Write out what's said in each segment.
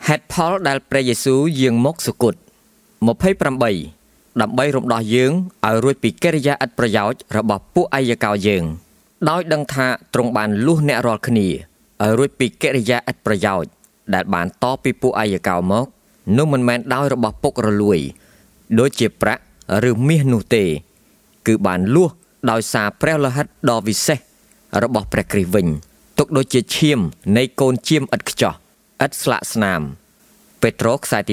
ហេតុផលដែលព្រះយេស៊ូវយាងមកសុគត28ដើម្បីរំដោះយើងឲ្យរួចពីកិរិយាឥតប្រយោជន៍របស់ពួកអាយកោយើងដោយដឹងថាទ្រង់បានលួសអ្នករាល់គ្នាឲ្យរួចពីកិរិយាឥតប្រយោជន៍ដែលបានតពីពួកអាយកោមកនោះមិនមែនដោយរបស់ពុករលួយដូចជាប្រាក់ឬមាសនោះទេគឺបានលួសដោយសារព្រះលោហិតដ៏វិសេសរបស់ព្រះគ្រីស្ទវិញទុកដូចជាឈាមនៃកូនជៀមឥតខ្ចោះឥតស្លាកស្នាមពេត្រុសខ្សែទី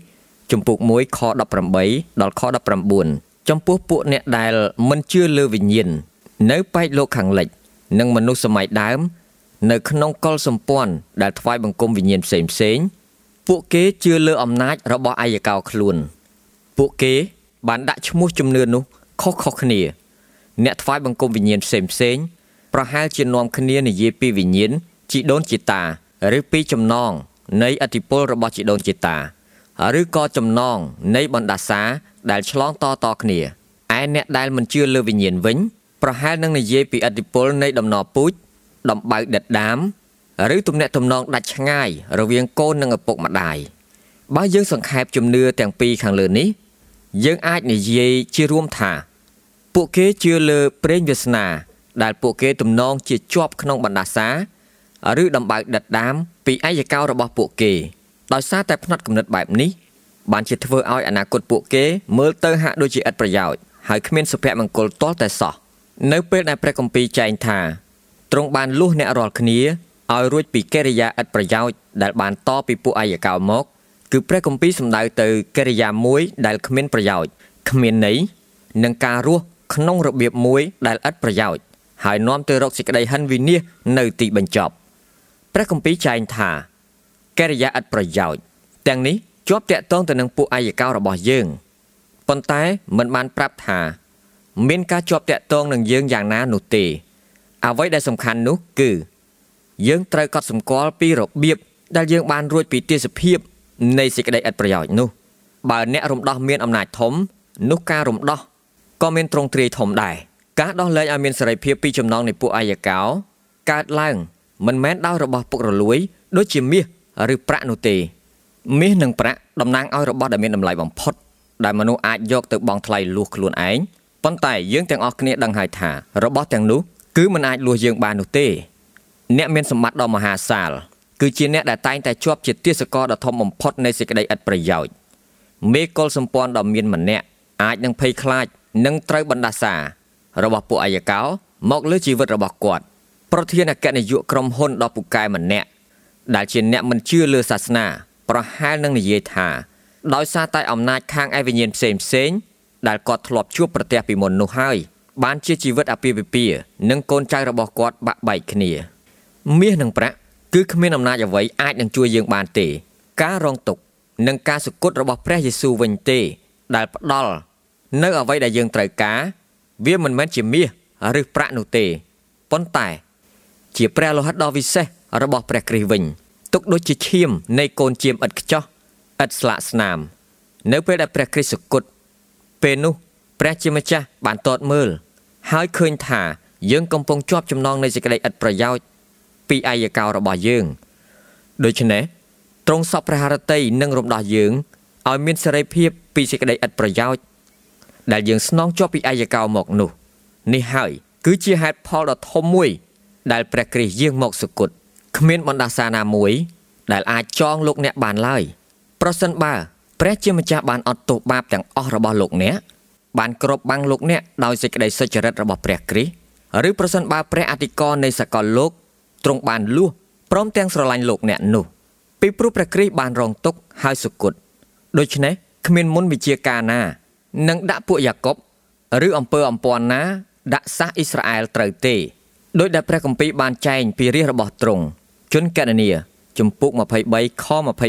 1ជំពូក1ខ18ដល់ខ19ចំពោះពួកអ្នកដែលមិនជឿលើវិញ្ញាណនៅប៉ែកលោកខាងលិចនិងមនុស្សសម័យដើមនៅក្នុងកុលសម្ព័ន្ធដែលថ្វាយបង្គំវិញ្ញាណផ្សេងពួកគេជឿលើអំណាចរបស់អាយកោខ្លួនពួកគេបានដាក់ឈ្មោះជំនឿនោះខុសៗគ្នាអ្នកថ្វាយបង្គំវិញ្ញាណផ្សេងប្រហែលជានាំគ្នានិយាយពីវិញ្ញាណជីដូនជីតាឬពីចំណងនៃឥទ្ធិពលរបស់ជីដូនជីតាឬក៏ចំណងនៃបណ្ដាសាដែលឆ្លងតគ្នាឯអ្នកដែលមិនជឿលើវិញ្ញាណវិញប្រហែលនឹងនិយាយពីឥទ្ធិពលនៃដំណរពូជដំបៅដិតដាមឬទំនាក់ទំនងដាច់ឆ្ងាយរវាងកូននិងឪពុកម្ដាយបើយើងសង្ខេបជំនឿទាំងពីរខាងលើនេះយើងអាចនិយាយជារួមថាពួកគេជឿលើព្រេងវាសនាដែលពួកគេទំនងជាជាប់ក្នុងបណ្ដាសាឬដំបៅដិតដាមពីអាយកោរបស់ពួកគេដោយសារតែផ្នត់គំនិតបែបនេះបានជាធ្វើឲ្យអនាគតពួកគេមើលទៅហាក់ដូចជាឥតប្រយោជន៍ហើយគ្មានសុភមង្គលទាល់តែសោះនៅពេលដែលព្រះគម្ពីរចែងថាទ្រង់បានលួសអ្នករាល់គ្នាឲ្យរួចពីកិរិយាឥតប្រយោជន៍ដែលបានតពីពួកអាយកោមកគឺព្រះគម្ពីរសំដៅទៅកិរិយាមួយដែលគ្មានប្រយោជន៍គ្មានន័យនិងការរស់ក្នុងរបៀបមួយដែលឥតប្រយោជន៍ហើយនាំទៅរកសេចក្តីហិនវិនាសនៅទីបញ្ចប់ព្រះគម្ពីរចែងថាកិរិយាឥតប្រយោជន៍ទាំងនេះជាប់តាក់ទងទៅនឹងពួកអាយកោរបស់យើងប៉ុន្តែមិនបានប្រាប់ថាមានការជាប់តាក់ទងនឹងយើងយ៉ាងណានោះទេអ្វីដែលសំខាន់នោះគឺយើងត្រូវកត់សម្គាល់ពីរបៀបដែលយើងបានរួចពីទាសភាពនៃសេចក្តីឥតប្រយោជន៍នោះបើអ្នករំដោះមានអំណាចធំនោះការរំដោះក៏មានទ្រង់ទ្រាយធំដែរការដោះលែងឲ្យមានសេរីភាពពីចំណងនៃពួកអាយកោកើតឡើងមិនមែនដោយរបស់ពុករលួយដូចជាមាសឬប្រាក់នោះទេមាសនិងប្រាក់តំណាងឲ្យរបស់ដែលមានតម្លៃបំផុតដែលមនុស្សអាចយកទៅបង់ថ្លៃលួសខ្លួនឯងប៉ុន្តែយើងទាំងអស់គ្នាដឹងហើយថារបស់ទាំងនោះគឺមិនអាចលួសយើងបាននោះទេអ្នកមានសម្បត្តិដ៏មហាសាលគឺជាអ្នកដែលតែងតែជាប់ជាទាសករដ៏ធំបំផុតនៃសេចក្តីឥតប្រយោជន៍មេកុលសម្ព័ន្ធដ៏មានម្នាក់អាចនឹងភ័យខ្លាចនិងត្រូវបណ្ដាសារបស់ពួកអាយកោមកលើជីវិតរបស់គាត់ប្រធានអគ្គនាយកក្រុមហ៊ុនដ៏ពូកែម្នាក់ដែលជាអ្នកមិនជឿលើសាសនាប្រហែលនឹងនិយាយថាដោយសារតែអំណាចខាងឯវិញ្ញាណផ្សេងដែលគាត់ធ្លាប់ជួបប្រទះពីមុននោះហើយបានជាជីវិតអាពាហ៍ពិពាហ៍និងកូនចៅរបស់គាត់បាក់បែកគ្នាមាសនិងប្រាក់គឺគ្មានអំណាចអ្វីអាចនឹងជួយយើងបានទេការរងទុក្ខនិងការសុគតរបស់ព្រះយេស៊ូវវិញទេដែលផ្ដល់នៅអ្វីដែលយើងត្រូវការវាមិនមែនជាមាសឬប្រាក់នោះទេប៉ុន្តែជាព្រះលោហិតដ៏វិសេសរបស់ព្រះគ្រីស្ទវិញទុកដូចជាឈាមនៃកូនជៀមឥតខ្ចោះឥតស្លាកស្នាមនៅពេលដែលព្រះគ្រីស្ទសុគតពេលនោះព្រះជាម្ចាស់បានទតមើលហើយឃើញថាយើងកំពុងជាប់ចំណងនៃសេចក្តីឥតប្រយោជន៍ពីអាយកោរបស់យើងដូច្នេះទ្រង់សពព្រះハរតីនឹងរំដោះយើងឲ្យមានសេរីភាពពីសេចក្តីឥតប្រយោជន៍ដែលយើងស្នងជាប់ពីអាយកោមកនោះនេះហើយគឺជាហេតុផលដ៏ធំមួយដែលព្រះគ្រីស្ទយាងមកសុគតគ្មានបណ្ដាសាណាមួយដែលអាចចងលោកអ្នកបានឡើយប្រសិនបើព្រះជាម្ចាស់បានអត់ទោសបាបទាំងអស់របស់លោកអ្នកបានគ្របបាំងលោកអ្នកដោយសេចក្តីសុចរិតរបស់ព្រះគ្រីស្ទឬប្រសិនបើព្រះអធិការនៃសកលលោកទ្រង់បានលួសព្រមទាំងស្រឡាញ់លោកអ្នកនោះពីព្រោះព្រះគ្រីស្ទបានរងទុក្ខហើយសុគតដូច្នេះគ្មានមុនវិជាការណានឹងដាក់ពួកយ៉ាកុបឬអំពើអំព័ន្ធណាដាក់សាសអ៊ីស្រាអែលត្រូវទេដោយដែលព្រះគម្ពីរបានចែងពីរាជរបស់ទ្រង់ជនកណនីជំពូក23ខ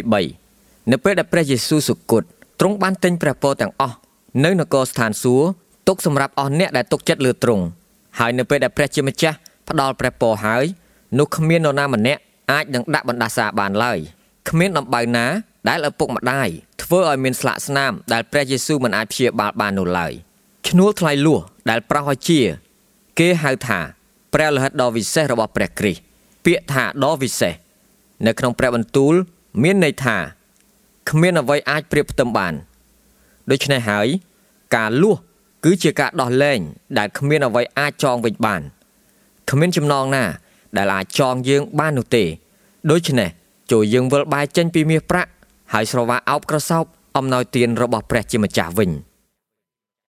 23នៅពេលដែលព្រះយេស៊ូវសុគតទ្រង់បានទិញព្រះពរទាំងអស់នៅនគរស្ថានសួគ៌ទុកសម្រាប់អស់អ្នកដែលទុកចិត្តលើទ្រង់ហើយនៅពេលដែលព្រះជាម្ចាស់ផ្ដល់ព្រះពរហើយនោះគ្មាននរណាម្នាក់អាចនឹងដាក់បណ្ដាសាបានឡើយគ្មានដំបៅណាដែលឪពុកម្ដាយធ្វើឲ្យមានស្លាកស្នាមដែលព្រះយេស៊ូវមិនអាចព្យាបាលបាននោះឡើយឈ្នួលថ្លៃលួសដែលប្រោសឲ្យជាគេហៅថាព្រះលោហិតដ៏វិសេសរបស់ព្រះគ្រីស្ទពាក្យថាដ៏វិសេសនៅក្នុងព្រះបន្ទូលមានន័យថាគ្មានអ្វីអាចប្រៀបផ្ទឹមបានដូច្នេះហើយការលួសគឺជាការដោះលែងដែលគ្មានអ្វីអាចចងវិញបានគ្មានចំណងណាដែលអាចចងយើងបាននោះទេដូច្នេះចូលយើងវិលបែរចេញពីមាសប្រាក់ហើយស្រវាអោបក្រសោបអំណោយទានរបស់ព្រះជាម្ចាស់វិញ